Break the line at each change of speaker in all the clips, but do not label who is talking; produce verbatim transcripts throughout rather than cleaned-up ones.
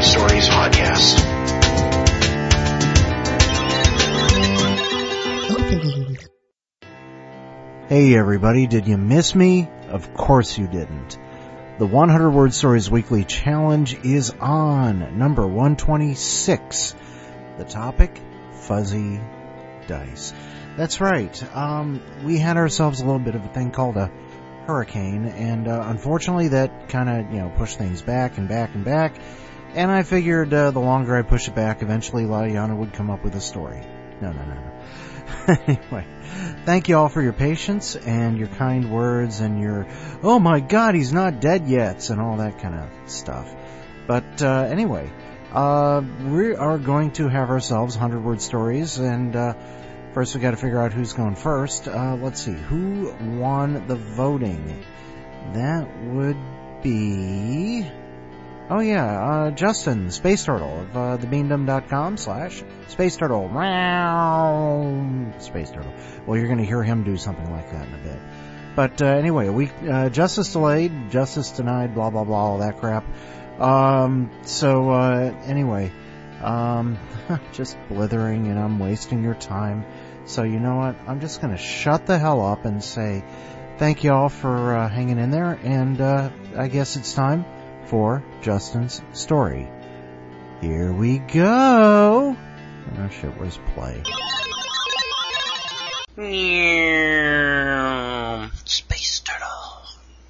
Stories podcast.
Hey everybody, did you miss me? Of course you didn't. The one hundred Word Stories Weekly Challenge is on, number one twenty-six. The topic, fuzzy dice. That's right, um, we had ourselves a little bit of a thing called a hurricane, and uh, unfortunately that kind of, you know, pushed things back and back and back, and I figured uh, the longer I push it back, eventually Laiana would come up with a story. No, no, no, no. Anyway, thank you all for your patience and your kind words and your, oh my god, he's not dead yet, and all that kind of stuff. But uh, anyway, uh, we are going to have ourselves one hundred word stories, and uh, first we got to figure out who's going first. Uh, let's see, who won the voting? That would be... Oh yeah, uh, Justin, Space Turtle of uh, thebeandom.com slash Space Turtle. Space Turtle. Well, you're going to hear him do something like that in a bit. But uh, anyway, we uh, justice delayed, justice denied, blah, blah, blah, all that crap. Um, so uh, anyway, um, just blithering, and I'm wasting your time. So you know what? I'm just going to shut the hell up and say thank you all for uh, hanging in there, and uh, I guess it's time for Justin's story. Here we go. Oh shit, where's play?
Space Turtle.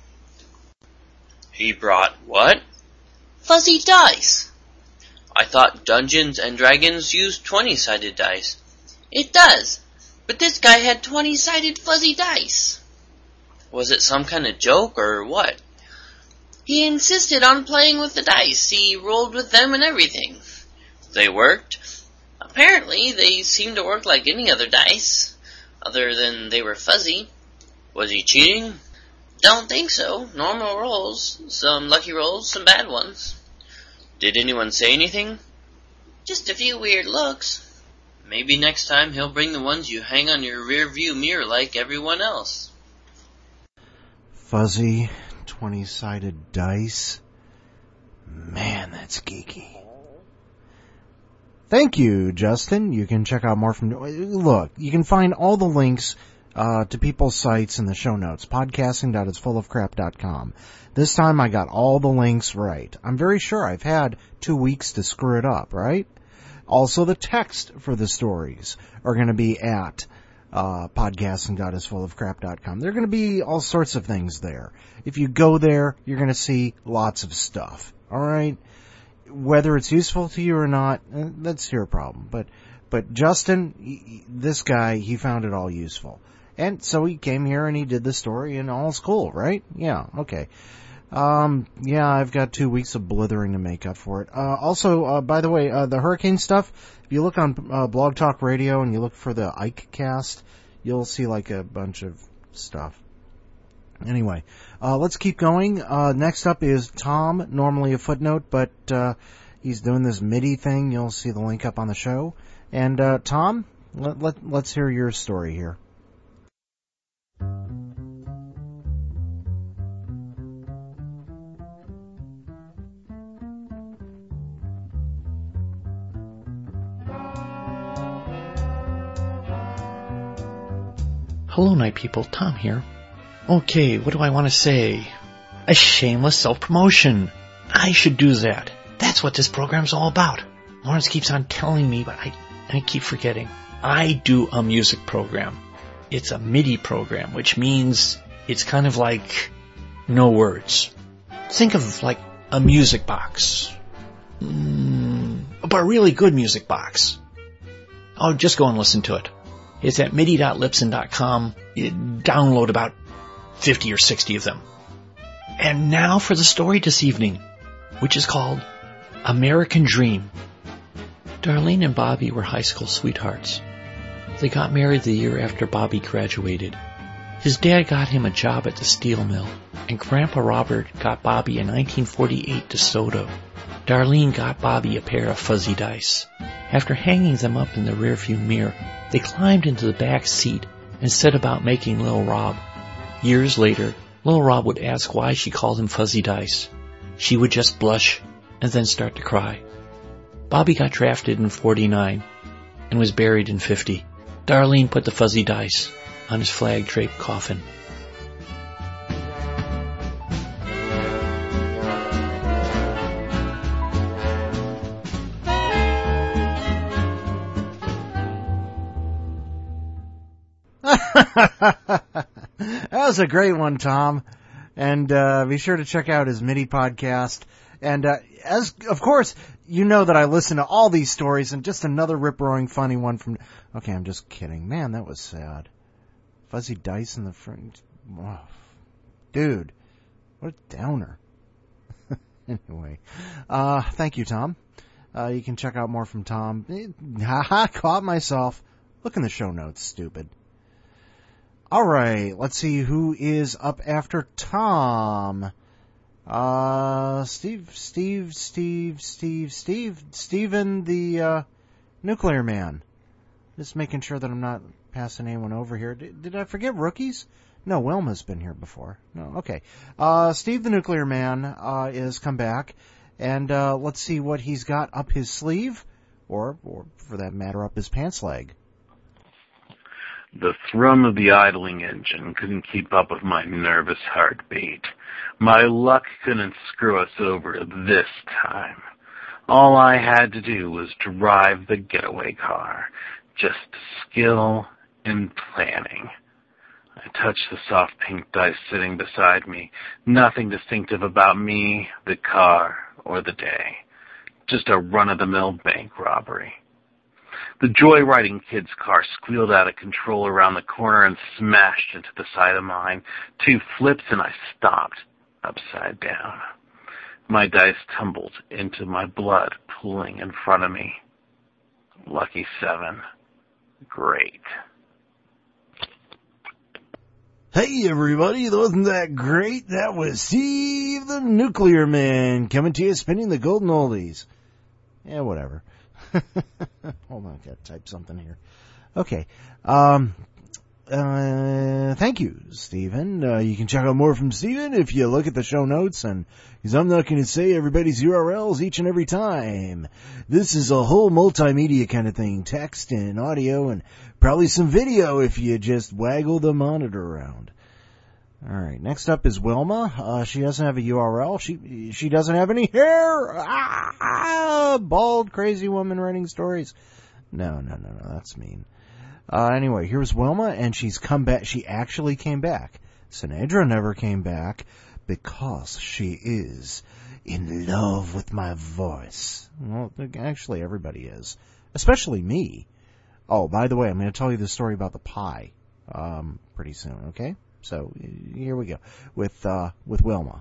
He brought what? Fuzzy dice. I thought Dungeons and Dragons used twenty-sided dice. It does, but this guy had twenty-sided fuzzy dice. Was it some kind of joke or what? He insisted on playing with the dice. He rolled with them and everything. They worked. Apparently, they seemed to work like any other dice, other than they were fuzzy. Was he cheating? Don't think so. Normal rolls. Some lucky rolls, some bad ones. Did anyone say anything? Just a few weird looks. Maybe next time he'll bring the ones you hang on your rear view mirror like everyone else.
Fuzzy twenty-sided dice. Man, that's geeky. Thank you, Justin. You can check out more from... Look, you can find all the links uh, to people's sites in the show notes. podcasting dot its full of crap dot com. This time I got all the links right. I'm very sure I've had two weeks to screw it up, right? Also, the text for the stories are going to be at Uh, podcasting dot its full of crap dot com. There are going to be all sorts of things there. If you go there, you're going to see lots of stuff. Alright? Whether it's useful to you or not, that's your problem. But, but Justin, he, this guy, he found it all useful. And so he came here and he did the story and all's cool, right? Yeah, okay. Um, yeah, I've got two weeks of blithering to make up for it. Uh, also, uh, by the way, uh, the hurricane stuff, if you look on, uh, Blog Talk Radio and you look for the Ike cast, you'll see like a bunch of stuff. Anyway, uh, let's keep going. Uh, next up is Tom, normally a footnote, but, uh, he's doing this MIDI thing. You'll see the link up on the show. And, uh, Tom, let, let, let's hear your story here.
Hello, night people. Tom here. Okay, what do I want to say? A shameless self-promotion. I should do that. That's what this program's all about. Lawrence keeps on telling me, but I, I keep forgetting. I do a music program. It's a MIDI program, which means it's kind of like no words. Think of like a music box. Mm, but a really good music box. Oh, just go and listen to it. It's at midi dot libsyn dot com. You download about fifty or sixty of them. And now for the story this evening, which is called American Dream. Darlene and Bobby were high school sweethearts. They got married the year after Bobby graduated. His dad got him a job at the steel mill, and Grandpa Robert got Bobby a nineteen forty-eight DeSoto. Darlene got Bobby a pair of fuzzy dice. After hanging them up in the rearview mirror, they climbed into the back seat and set about making Lil Rob. Years later, Lil Rob would ask why she called him fuzzy dice. She would just blush and then start to cry. Bobby got drafted in forty-nine and was buried in fifty. Darlene put the fuzzy dice on his flag-draped coffin.
That was a great one, Tom. And uh, be sure to check out his MIDI podcast. And uh, as of course, you know that I listen to all these stories, and just another rip-roaring funny one from... Okay, I'm just kidding. Man, that was sad. Fuzzy dice in the front. Oh, dude, what a downer. Anyway, uh, thank you, Tom. Uh, you can check out more from Tom. Haha, caught myself. Look in the show notes, stupid. All right, let's see who is up after Tom. Uh, Steve, Steve, Steve, Steve, Steve, Steven the, uh, Nuclear Man. Just making sure that I'm not passing anyone over here. Did, did I forget rookies? No, Wilma's been here before. No, okay. Uh, Steve the Nuclear Man, uh, is come back. And, uh, let's see what he's got up his sleeve. Or, or, for that matter, up his pants leg.
The thrum of the idling engine couldn't keep up with my nervous heartbeat. My luck couldn't screw us over this time. All I had to do was drive the getaway car. Just skill and planning. I touched the soft pink dice sitting beside me. Nothing distinctive about me, the car, or the day. Just a run-of-the-mill bank robbery. The joyriding kid's car squealed out of control around the corner and smashed into the side of mine. Two flips and I stopped upside down. My dice tumbled into my blood pooling in front of me. Lucky seven. Great.
Hey everybody, wasn't that great? That was Steve the Nuclear Man coming to you spinning the golden oldies. Yeah, whatever. Hold on, I gotta type something here. Okay. Um, uh, thank you, Stephen. Uh, you can check out more from Stephen if you look at the show notes, and because I'm not going to say everybody's U R Ls each and every time. This is a whole multimedia kind of thing, text and audio, and probably some video if you just waggle the monitor around. All right, next up is Wilma. Uh, she doesn't have a U R L. She she doesn't have any hair. Ah, bald, crazy woman writing stories. No, no, no, no, that's mean. Uh, anyway, here's Wilma, and she's come back. She actually came back. Sinedra never came back because she is in love with my voice. Well, actually, everybody is, especially me. Oh, by the way, I'm going to tell you the story about the pie um, pretty soon. Okay. So here we go with uh, with Wilma.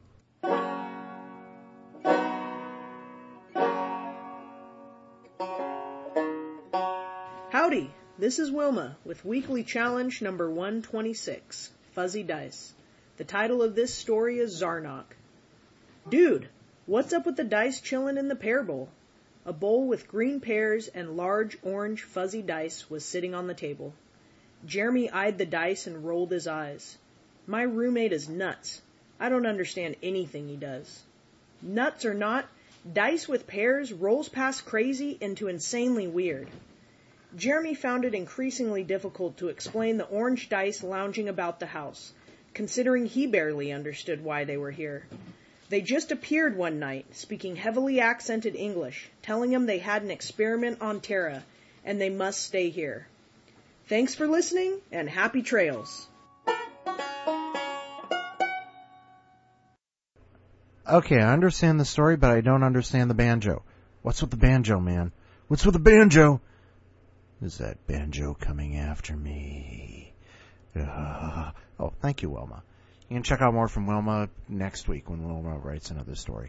Howdy, this is Wilma with weekly challenge number one twenty-six, Fuzzy Dice. The title of this story is Zarnok. Dude, what's up with the dice chillin' in the pear bowl? A bowl with green pears and large orange fuzzy dice was sitting on the table. Jeremy eyed the dice and rolled his eyes. My roommate is nuts. I don't understand anything he does. Nuts or not, dice with pears rolls past crazy into insanely weird. Jeremy found it increasingly difficult to explain the orange dice lounging about the house, considering he barely understood why they were here. They just appeared one night, speaking heavily accented English, telling him they had an experiment on Terra, and they must stay here. Thanks for listening, and happy trails.
Okay, I understand the story, but I don't understand the banjo. What's with the banjo, man? What's with the banjo? Is that banjo coming after me? Uh, oh, thank you, Wilma. You can check out more from Wilma next week when Wilma writes another story.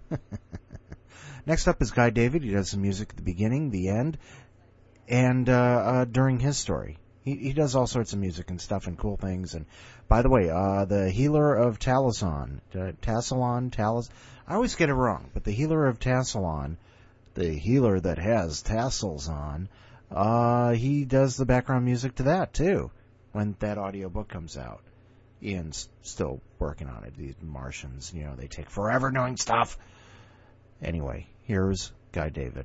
Next up is Guy David. He does some music at the beginning, the end, and uh, uh during his story. He he does all sorts of music and stuff and cool things. And by the way, uh the Healer of Taliesin, uh, Tassalon, Talis, I always get it wrong, but the Healer of Tassalon, the healer that has tassels on, uh he does the background music to that too when that audiobook comes out. Ian's still working on it. These Martians, you know, they take forever doing stuff. Anyway, here's Guy David.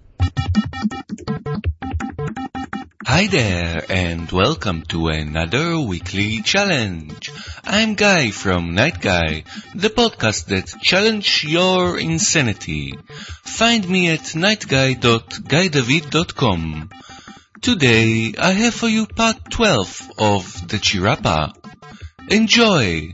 Hi there, and welcome to another weekly challenge. I'm Guy from Night Guy, the podcast that challenges your insanity. Find me at night guy dot guy david dot com. Today, I have for you part twelve of The Chirapa. Enjoy!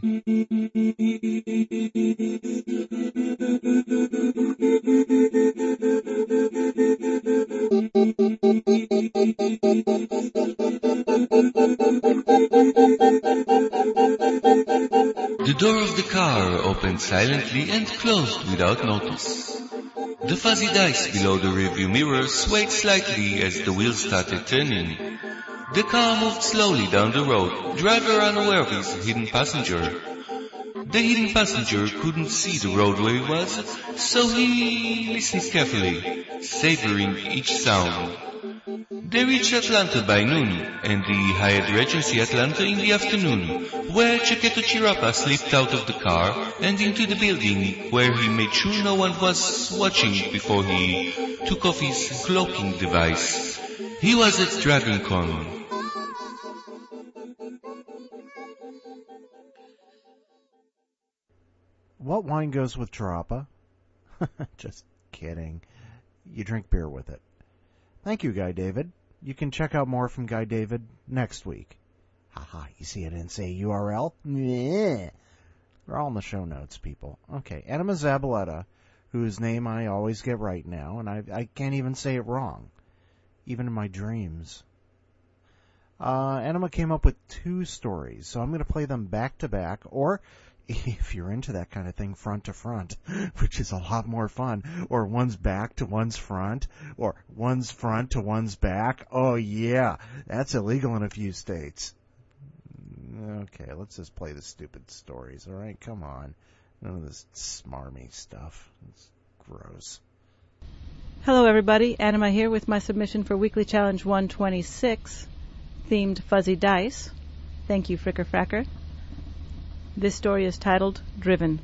The door of the car opened silently and closed without notice. The fuzzy dice below the rearview mirror swayed slightly as the wheels started turning. The car moved slowly down the road, driver unaware of his hidden passenger. The hidden passenger couldn't see the road where he was, so he listened carefully, savoring each sound. They reached Atlanta by noon, and the Hyatt Regency Atlanta in the afternoon, where Chiquito Chirapa slipped out of the car and into the building, where he made sure no one was watching before he took off his cloaking device. He was at DragonCon.
What wine goes with Chirapa? Just kidding. You drink beer with it. Thank you, Guy David. You can check out more from Guy David next week. Haha, you see I didn't say U R L? Yeah. They're all in the show notes, people. Okay, Enema Zabaleta, whose name I always get right now, and I, I can't even say it wrong, even in my dreams. Uh, Enema came up with two stories, so I'm going to play them back to back, or if you're into that kind of thing, front to front, which is a lot more fun, or one's back to one's front, or one's front to one's back. Oh yeah, that's illegal in a few states. Okay, let's just play the stupid stories, alright? Come on. None of this smarmy stuff. It's gross.
Hello everybody, Anima here with my submission for Weekly Challenge one twenty-six, themed Fuzzy Dice. Thank you, Fricker Fracker. This story is titled Driven.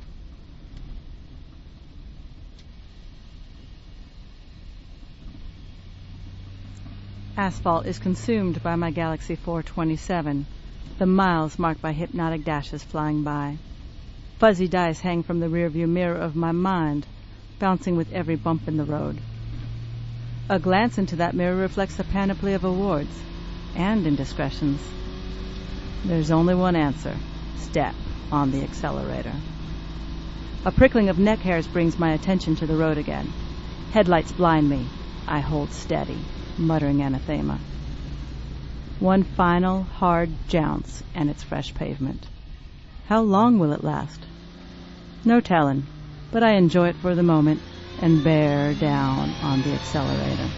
Asphalt is consumed by my Galaxy four twenty-seven, the miles marked by hypnotic dashes flying by. Fuzzy dice hang from the rearview mirror of my mind, bouncing with every bump in the road. A glance into that mirror reflects a panoply of awards and indiscretions. There's only one answer: step on the accelerator. A prickling of neck hairs brings my attention to the road again. Headlights blind me. I hold steady, muttering anathema. One final, hard jounce, and it's fresh pavement. How long will it last? No telling, but I enjoy it for the moment and bear down on the accelerator.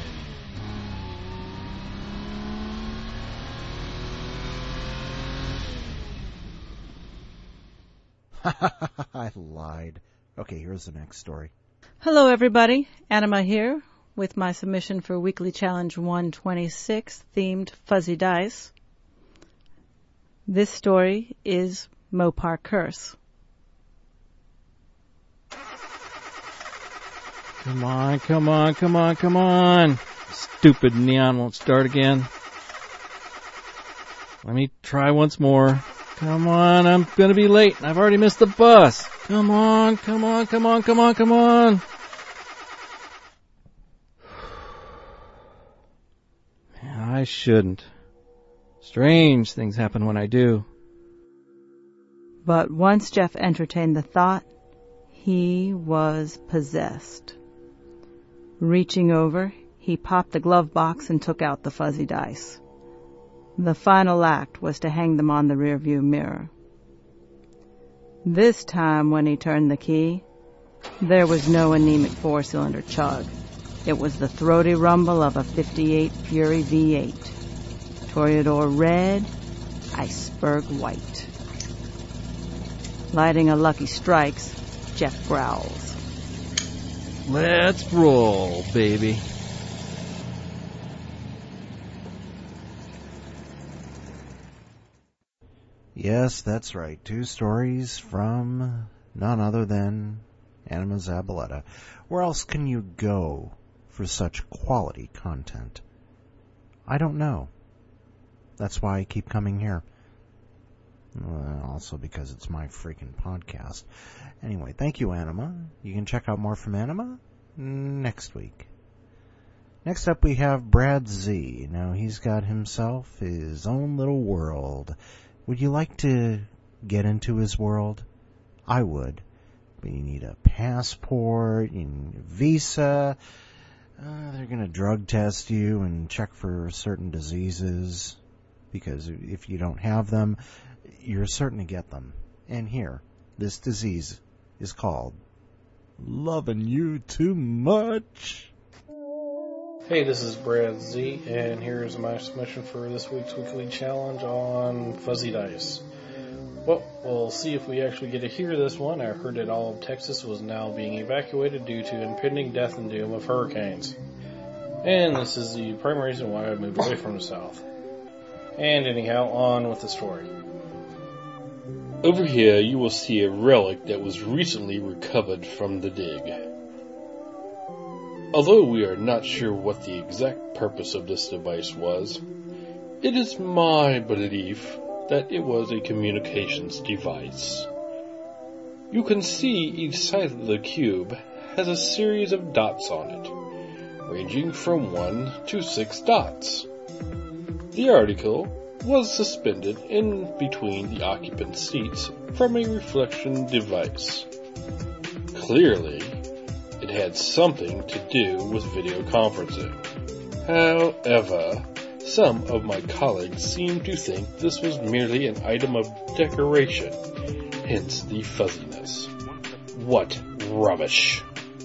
I lied. Okay, here's the next story.
Hello everybody, Anima here with my submission for Weekly Challenge one twenty-six, themed Fuzzy Dice. This story is Mopar Curse.
Come on, come on, come on, come on. Stupid neon won't start again. Let me try once more. Come on, I'm gonna be late. I've already missed the bus. Come on, come on, come on, come on, come on. I shouldn't. Strange things happen when I do.
But once Jeff entertained the thought, he was possessed. Reaching over, he popped the glove box and took out the fuzzy dice. The final act was to hang them on the rearview mirror. This time, when he turned the key, there was no anemic four-cylinder chug. It was the throaty rumble of a fifty-eight Fury V eight. Toreador red, iceberg white. Lighting a Lucky Strikes, Jeff growls.
Let's roll, baby.
Yes, that's right. Two stories from none other than Enema Zabaleta. Where else can you go for such quality content? I don't know. That's why I keep coming here. Uh, also because it's my freaking podcast. Anyway, thank you, Anima. You can check out more from Anima next week. Next up we have Brad Z. Now he's got himself his own little world. Would you like to get into his world? I would. But you need a passport, you need a visa. Uh, they're going to drug test you and check for certain diseases. Because if you don't have them, you're certain to get them. And here, this disease is called loving you too much.
Hey, this is Brad Z, and here's my submission for this week's weekly challenge on fuzzy dice. Well, we'll see if we actually get to hear this one. I heard that all of Texas was now being evacuated due to impending death and doom of hurricanes. And this is the primary reason why I moved away from the South. And anyhow, on with the story.
Over here you will see a relic that was recently recovered from the dig. Although we are not sure what the exact purpose of this device was, it is my belief that it was a communications device. You can see each side of the cube has a series of dots on it, ranging from one to six dots. The article was suspended in between the occupant seats from a reflection device. Clearly, it had something to do with video conferencing. However, some of my colleagues seem to think this was merely an item of decoration, hence the fuzziness. What rubbish.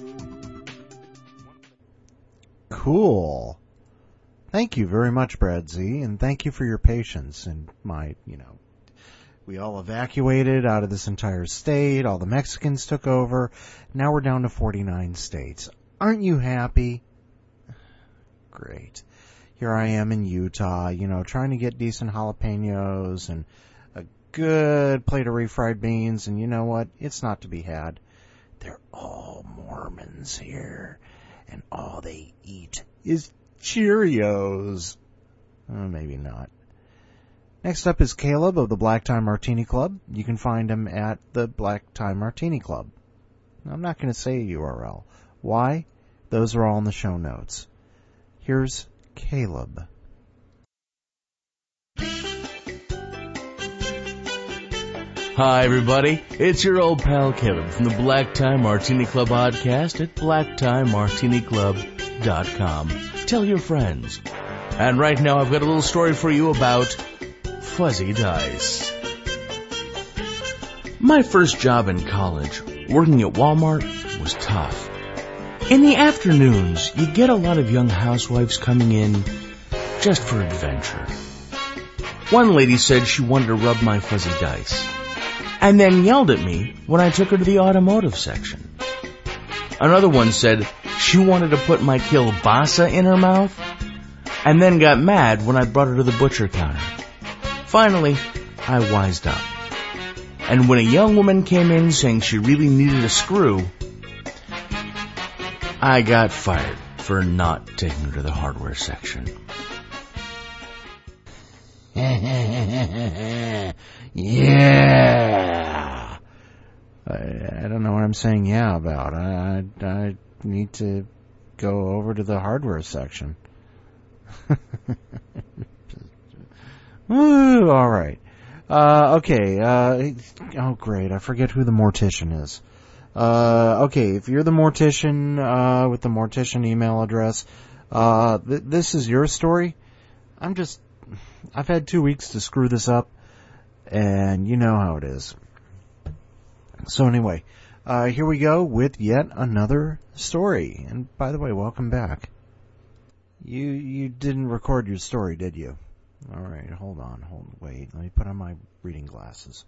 Cool. Thank you very much, Brad Z, and thank you for your patience and my, you know, we all evacuated out of this entire state, all the Mexicans took over, now we're down to forty-nine states. Aren't you happy? Great. Here I am in Utah, you know, trying to get decent jalapenos and a good plate of refried beans, and you know what? It's not to be had. They're all Mormons here, and all they eat is Cheerios. Oh, maybe not. Next up is Caleb of the Black Tie Martini Club. You can find him at the Black Tie Martini Club. I'm not going to say a U R L. Why? Those are all in the show notes. Here's Caleb.
Hi, everybody. It's your old pal Caleb from the Black Tie Martini Club podcast at black tie martini club dot com. Tell your friends. And right now I've got a little story for you about fuzzy dice. My first job in college, working at Walmart, was tough. In the afternoons, you get a lot of young housewives coming in just for adventure. One lady said she wanted to rub my fuzzy dice, and then yelled at me when I took her to the automotive section. Another one said she wanted to put my kielbasa in her mouth, and then got mad when I brought her to the butcher counter. Finally, I wised up. And when a young woman came in saying she really needed a screw, I got fired for not taking her to the hardware section.
Yeah! I, I don't know what I'm saying yeah about. I, I, I need to go over to the hardware section. Woo, all right. Uh, okay. Uh, oh, great. I forget who the mortician is. Uh, okay. If you're the mortician, uh, with the mortician email address, uh, th- this is your story. I'm just, I've had two weeks to screw this up, and you know how it is. So anyway, uh, here we go with yet another story. And by the way, welcome back. You, you didn't record your story, did you? All right, hold on, hold, wait, let me put on my reading glasses.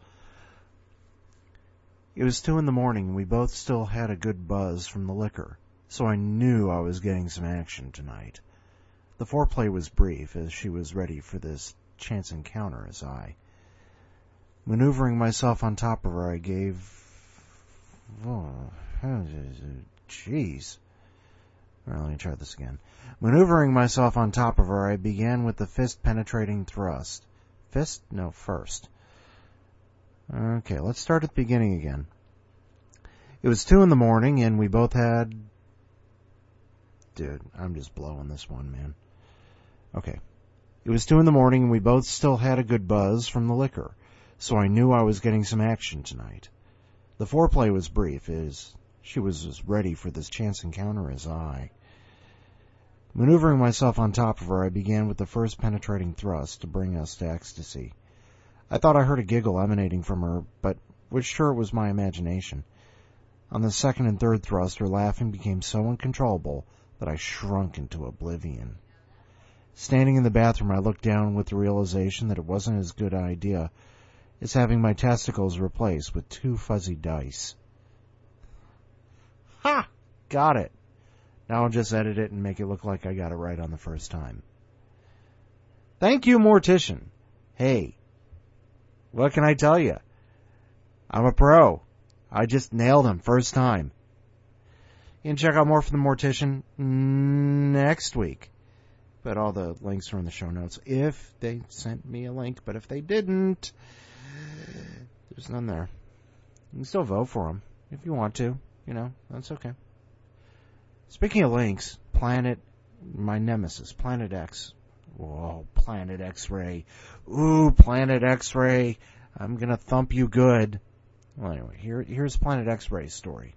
It was two in the morning, and we both still had a good buzz from the liquor, so I knew I was getting some action tonight. The foreplay was brief, as she was ready for this chance encounter as I. Maneuvering myself on top of her, I gave... Oh, jeez. Well, let me try this again. Maneuvering myself on top of her, I began with the fist-penetrating thrust. Fist? No, first. Okay, let's start at the beginning again. It was two in the morning, and we both had... Dude, I'm just blowing this one, man. Okay. It was two in the morning, and we both still had a good buzz from the liquor, so I knew I was getting some action tonight. The foreplay was brief, as she was as ready for this chance encounter as I. Maneuvering myself on top of her, I began with the first penetrating thrust to bring us to ecstasy. I thought I heard a giggle emanating from her, but was sure it was my imagination. On the second and third thrust, her laughing became so uncontrollable that I shrunk into oblivion. Standing in the bathroom, I looked down with the realization that it wasn't as good an idea as having my testicles replaced with two fuzzy dice. Ha! Got it. Now I'll just edit it and make it look like I got it right on the first time. Thank you, Mortician. Hey, what can I tell you? I'm a pro. I just nailed him first time. You can check out more from the Mortician next week. But all the links are in the show notes if they sent me a link. But if they didn't, there's none there. You can still vote for him if you want to. You know, that's okay. Speaking of links, Planet, my nemesis, Planet X. Whoa, Planet X-Ray. Ooh, Planet X-Ray. I'm gonna thump you good. Well, anyway, here, here's Planet X-Ray's story.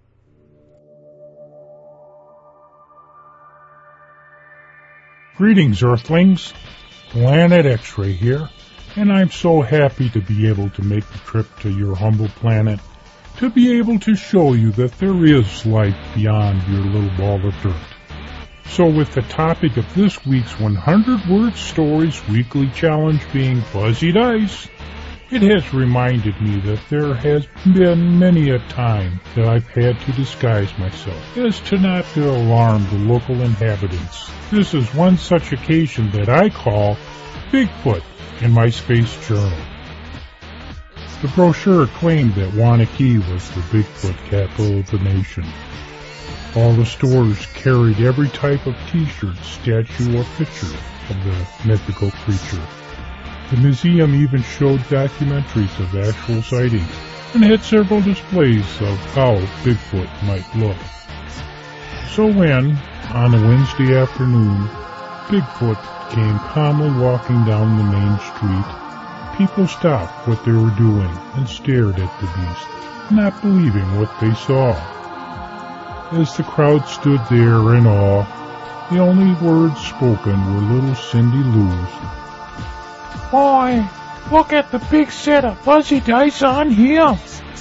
Greetings, Earthlings. Planet X-Ray here, and I'm so happy to be able to make the trip to your humble planet, to be able to show you that there is life beyond your little ball of dirt. So with the topic of this week's one hundred word Stories Weekly Challenge being Fuzzy Dice, it has reminded me that there has been many a time that I've had to disguise myself as to not to alarm the local inhabitants. This is one such occasion that I call Bigfoot in my space journal. The brochure claimed that Wanakee was the Bigfoot capital of the nation. All the stores carried every type of t-shirt, statue, or picture of the mythical creature. The museum even showed documentaries of actual sightings and had several displays of how Bigfoot might look. So when, on a Wednesday afternoon, Bigfoot came calmly walking down the main street, people stopped what they were doing and stared at the beast, not believing what they saw. As the crowd stood there in awe, the only words spoken were little Cindy Lou's. "Boy, look at the big set of fuzzy dice on here."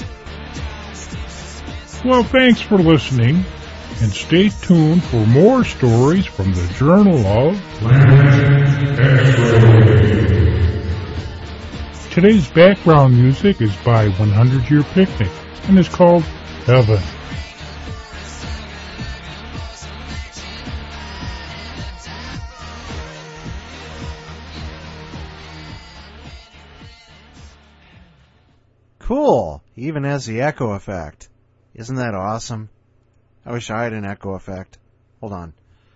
Well, thanks for listening, and stay tuned for more stories from the Journal of Planet X-Ray. Today's background music is by one hundred year Picnic and is called Heaven.
Cool. He even has the echo effect. Isn't that awesome? I wish I had an echo effect. Hold on.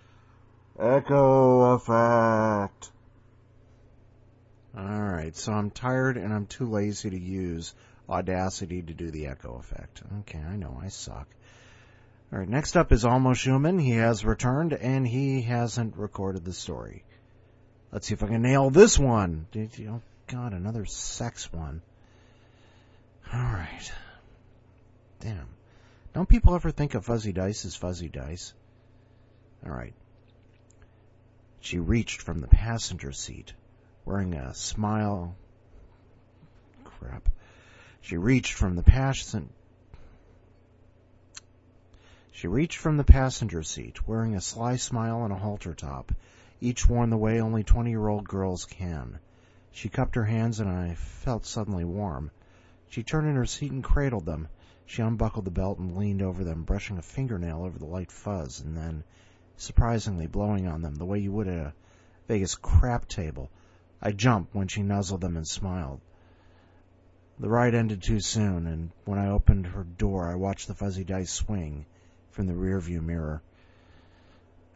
Echo effect. Alright, so I'm tired and I'm too lazy to use Audacity to do the echo effect. Okay, I know, I suck. Alright, next up is Almost Human. He has returned and he hasn't recorded the story. Let's see if I can nail this one. Oh god, another sex one. Alright. Damn. Don't people ever think of fuzzy dice as fuzzy dice? Alright. She reached from the passenger seat, wearing a smile... Crap. She reached from the passenger... She reached from the passenger seat, wearing a sly smile and a halter top, each worn the way only twenty-year-old girls can. She cupped her hands and I felt suddenly warm. She turned in her seat and cradled them. She unbuckled the belt and leaned over them, brushing a fingernail over the light fuzz, and then, surprisingly, blowing on them the way you would at a Vegas crap table. I jumped when she nuzzled them and smiled. The ride ended too soon, and when I opened her door, I watched the fuzzy dice swing from the rearview mirror.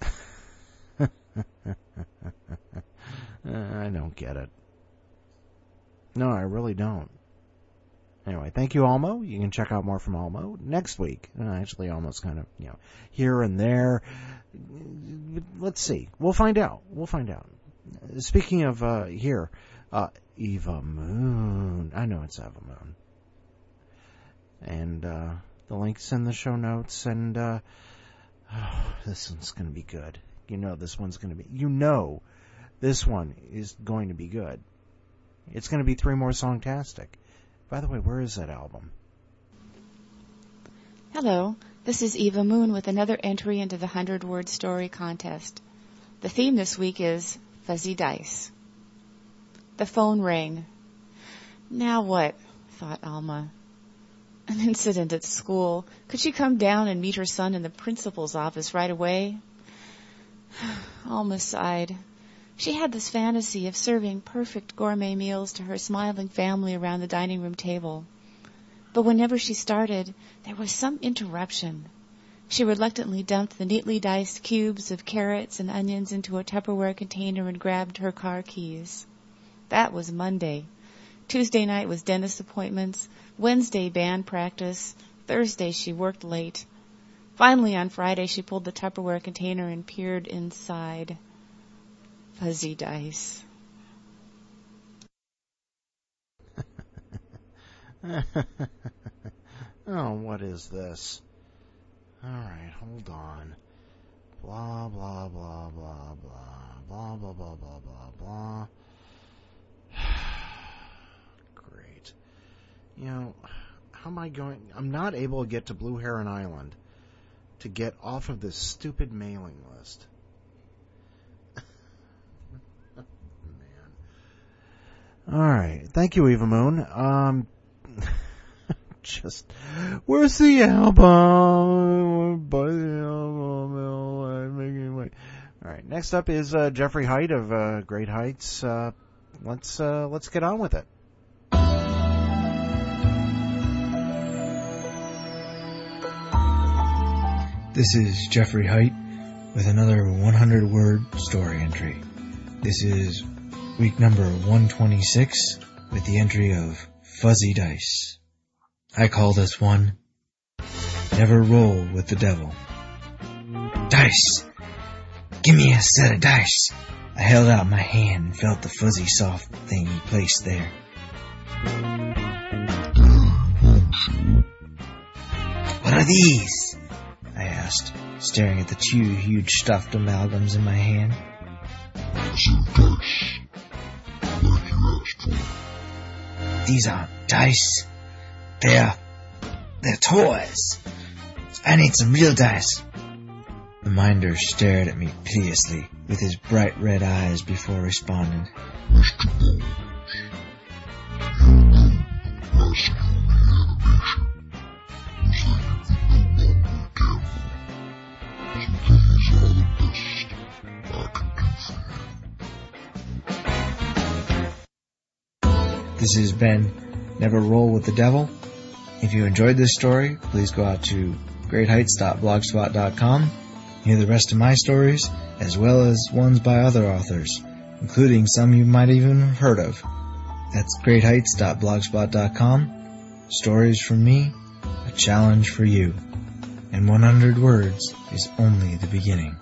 I don't get it. No, I really don't. Anyway, thank you, Almo. You can check out more from Almo next week. Uh, actually, almost kind of, you know, here and there. Let's see. We'll find out. We'll find out. Speaking of uh, here, uh, Eva Moon. I know it's Eva Moon. And uh, the link's in the show notes. And uh, oh, this one's going to be good. You know this one's going to be... You know this one is going to be good. It's going to be Three More Songtastic. By the way, where is that album?
Hello, this is Eva Moon with another entry into the hundred-word story contest. The theme this week is Fuzzy Dice. The phone rang. Now what? Thought Alma. An incident at school. Could she come down and meet her son in the principal's office right away? Alma sighed. She had this fantasy of serving perfect gourmet meals to her smiling family around the dining room table. But whenever she started, there was some interruption. She reluctantly dumped the neatly diced cubes of carrots and onions into a Tupperware container and grabbed her car keys. That was Monday. Tuesday night was dentist appointments. Wednesday, band practice. Thursday, she worked late. Finally, on Friday, she pulled the Tupperware container and peered inside. Fuzzy dice.
Oh, what is this? Alright, hold on. Blah, blah, blah, blah, blah, blah, blah, blah, blah, blah, blah. Great. You know, how am I going... I'm not able to get to Blue Heron Island to get off of this stupid mailing list. Alright, thank you, Eva Moon. Um, just, where's the album? Buy the album. Alright, next up is uh, Jeffrey Height of uh, Great Heights. Uh, let's uh, let's get on with it.
This is Jeffrey Height with another hundred word story entry. This is week number one twenty-six with the entry of Fuzzy Dice. I call this one, Never Roll with the Devil. Dice! Give me a set of dice! I held out my hand and felt the fuzzy soft thing he placed there. What are these? I asked, staring at the two huge stuffed amalgams in my hand.
Some dice. Like you asked for.
These aren't dice. They're... they're toys. I need some real dice. The minder stared at me piteously with his bright red eyes before responding.
Mister Bones, you know last from the animation was that you could no longer gamble. So these are the best I can do for you.
This has been Never Roll with the Devil. If you enjoyed this story, please go out to great heights dot blogspot dot com. Hear the rest of my stories, as well as ones by other authors, including some you might even have heard of. That's great heights dot blogspot dot com. Stories from me, a challenge for you. And one hundred words is only the beginning.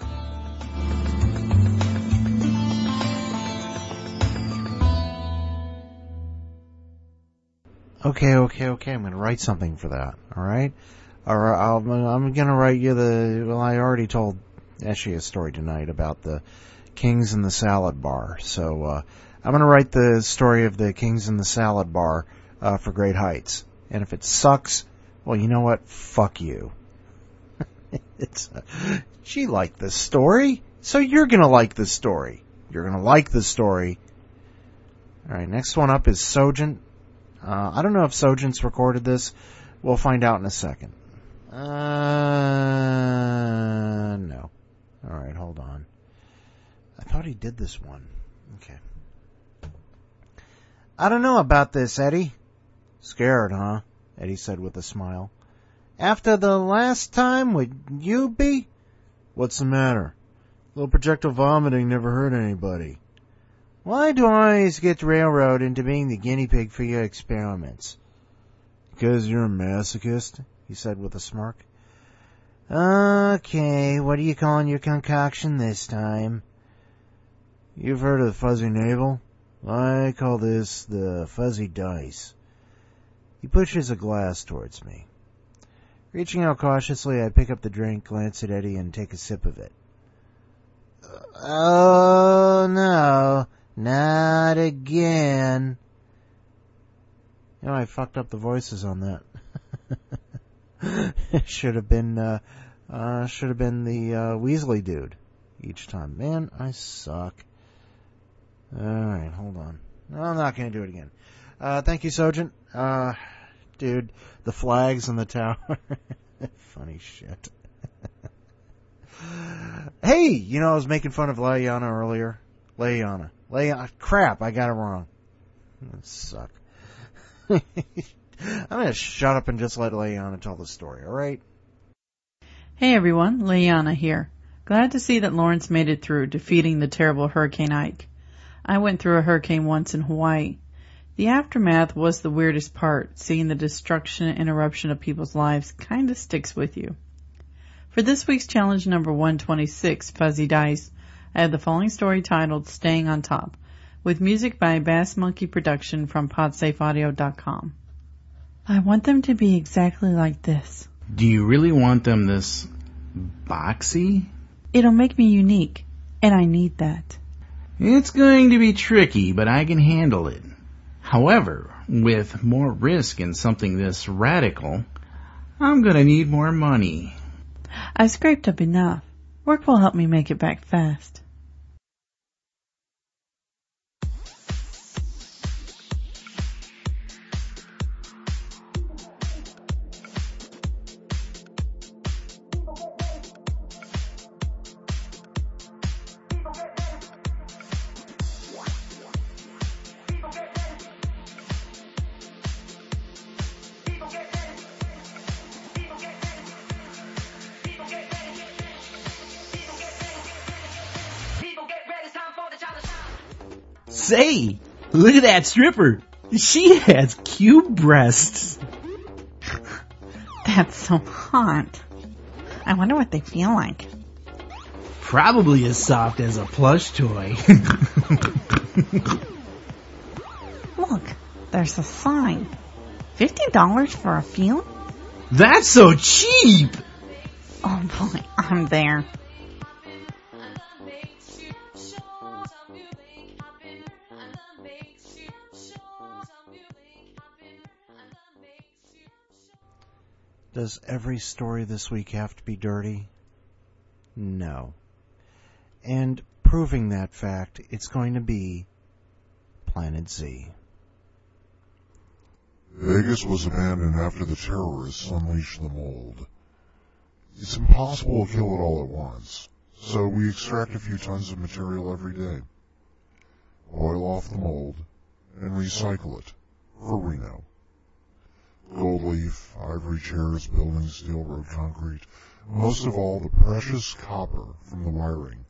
Okay, okay, okay. I'm going to write something for that. All right, or I'll, I'm going to write you the. Well, I already told Eshy a story tonight about the Kings in the Salad Bar. So uh, I'm going to write the story of the Kings in the Salad Bar uh, for Great Heights. And if it sucks, well, you know what? Fuck you. It's uh, she liked this story, so you're going to like this story. You're going to like this story. All right, next one up is Sojin. Uh, I don't know if Sojin's recorded this. We'll find out in a second. Uh, no. All right, hold on. I thought he did this one. Okay. I don't know about this, Eddie. Scared, huh? Eddie said with a smile. After the last time, would you be? What's the matter? Little projectile vomiting never hurt anybody. Why do I always get railroaded into being the guinea pig for your experiments? Because you're a masochist, he said with a smirk. Okay, what are you calling your concoction this time? You've heard of the fuzzy navel? I call this the fuzzy dice. He pushes a glass towards me. Reaching out cautiously, I pick up the drink, glance at Eddie, and take a sip of it. Oh, no, not again. You know, I fucked up the voices on that. It should have been, uh, uh, should have been the, uh, Weasley dude each time. Man, I suck. Alright, hold on. No, I'm not gonna do it again. Uh, thank you, Sojin. Uh, dude, the flags in the tower. Funny shit. Hey, you know, I was making fun of Leliana earlier. Leliana. Leliana. Crap, I got it wrong. That suck. I'm gonna shut up and just let Leliana tell the story, alright?
Hey everyone, Leliana here. Glad to see that Lawrence made it through, defeating the terrible Hurricane Ike. I went through a hurricane once in Hawaii. The aftermath was the weirdest part. Seeing the destruction and eruption of people's lives kinda sticks with you. For this week's challenge number one twenty-six, Fuzzy Dice, I have the following story titled Staying on Top, with music by Bass Monkey Production from podsafe audio dot com. I want them to be exactly like this.
Do you really want them this boxy?
It'll make me unique, and I need that.
It's going to be tricky, but I can handle it. However, with more risk in something this radical, I'm gonna need more money.
I scraped up enough. Work will help me make it back fast.
Say, look at that stripper. She has cute breasts.
That's so hot. I wonder what they feel like.
Probably as soft as a plush toy.
Look, there's a sign. Fifty dollars for a feel?
That's so cheap!
Oh boy, I'm there.
Does every story this week have to be dirty? No. And proving that fact, it's going to be Planet Z.
Vegas was abandoned after the terrorists unleashed the mold. It's impossible to kill it all at once, so we extract a few tons of material every day, boil off the mold, and recycle it for Reno. Gold leaf, ivory chairs, building steel, road concrete, most of all the precious copper from the wiring.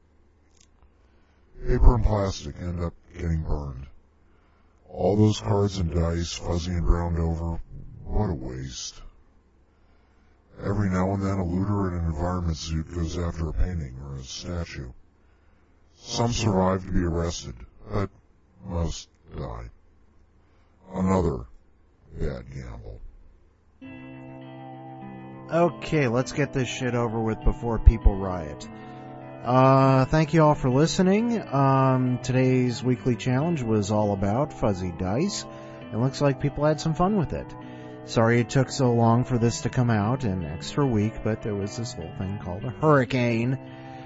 Paper and plastic end up getting burned. All those cards and dice, fuzzy and browned over, what a waste. Every now and then a looter in an environment suit goes after a painting or a statue. Some survive to be arrested, but most die. Another bad gamble.
Okay, let's get this shit over with before people riot. Uh, thank you all for listening. Um, today's weekly challenge was all about Fuzzy Dice. It looks like people had some fun with it. Sorry it took so long for this to come out, an extra week, but there was this whole thing called a hurricane.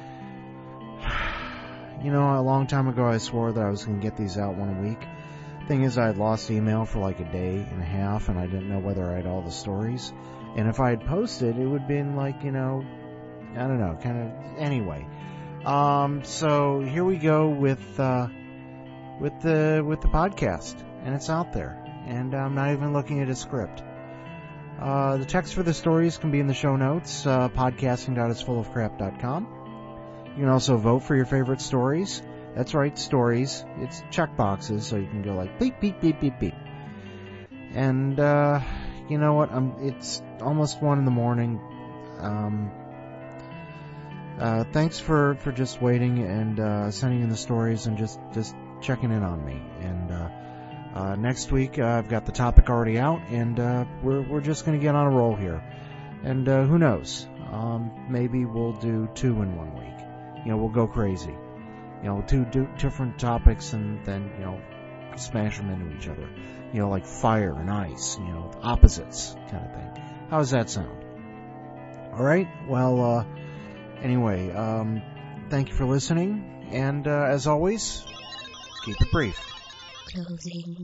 You know, a long time ago I swore that I was going to get these out one a week. Thing is, I had lost email for like a day and a half, and I didn't know whether I had all the stories. And if I had posted, it would have been like, you know, I don't know, kind of, anyway. Um, so here we go with, uh, with the, with the podcast, and it's out there. And I'm not even looking at a script. Uh, the text for the stories can be in the show notes, uh, podcasting dot is full of crap dot com. You can also vote for your favorite stories. That's right, stories. It's check boxes, so you can go like beep, beep, beep, beep, beep. And, uh, you know what? Um, it's almost one in the morning. Um, uh, thanks for, for just waiting and, uh, sending in the stories and just, just checking in on me. And, uh, uh, next week, uh, I've got the topic already out, and, uh, we're, we're just gonna get on a roll here. And, uh, who knows? Um, maybe we'll do two in one week. You know, we'll go crazy. You know, two do different topics and then, you know, smash them into each other. You know, like fire and ice, you know, opposites kind of thing. How does that sound? Alright, well, uh, anyway, um, thank you for listening, and, uh, as always, keep it brief. Closing.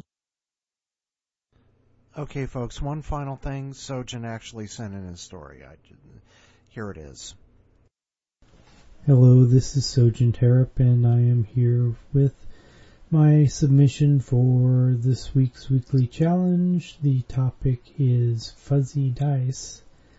Okay, folks, one final thing. Sojin actually sent in his story. I, here it is.
Hello, this is Sojin Terup, and I am here with my submission for this week's weekly challenge. The topic is fuzzy dice.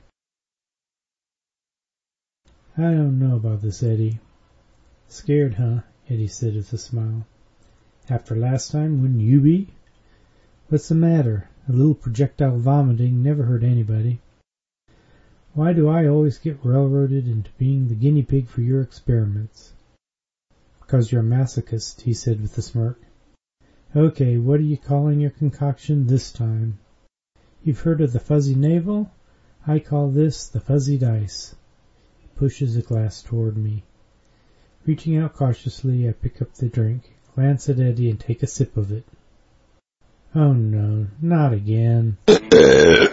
I don't know about this, Eddie. Scared, huh? Eddie said with a smile. After last time, wouldn't you be? What's the matter? A little projectile vomiting never hurt anybody. Why do I always get railroaded into being the guinea pig for your experiments? Because you're a masochist, he said with a smirk. Okay, what are you calling your concoction this time? You've heard of the fuzzy navel? I call this the fuzzy dice. He pushes a glass toward me. Reaching out cautiously, I pick up the drink, glance at Eddie, and take a sip of it. Oh no, not again.